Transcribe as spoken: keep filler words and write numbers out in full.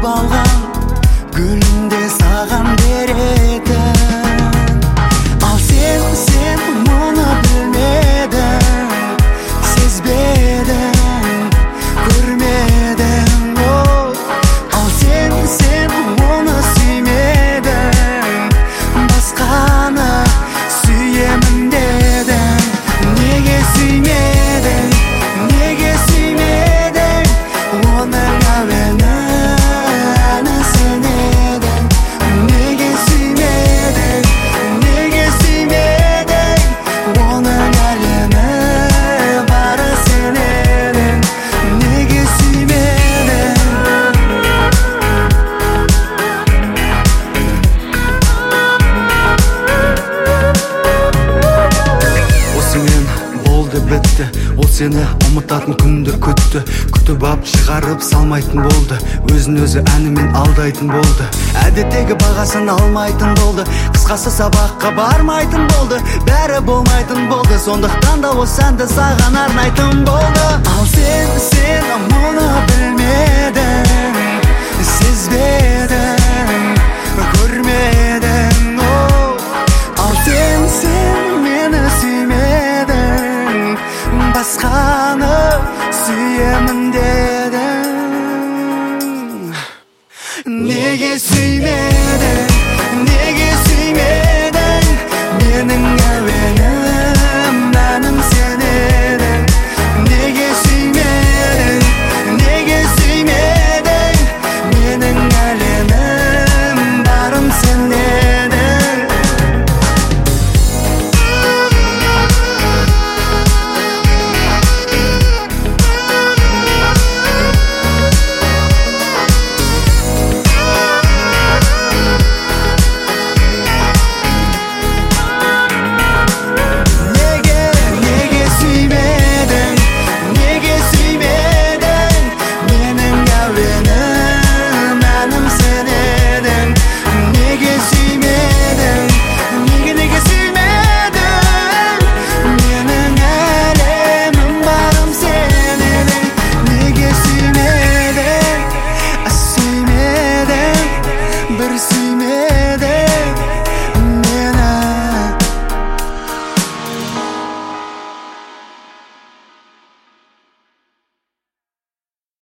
күтіп алған гүлінде саған беретін. Ал сен, сен мұны білмедің, сезбедің, көрмедің. Ал сен, сен оны сүймедің, басқаны сүйемін дедің. Неге сүймедің, неге сүймедің, оның әуені сен едің. Неге сүймедің, неге сүймедің, оның әлемі бары сен едің. Неге сүймедің. Осымен болды бітті, ол сені ұмытатын күнді күтті. Күтіп ап шығарып салмайтын болды, өзін өзі әнімен алдайтын болды. Әдеттегі бағасын алмайтын болды, қысқасы сабаққа бармайтын болды. Бәрі болмайтын болды, сондықтан да осы әнді саған арнайтын болды. Ал сен, сен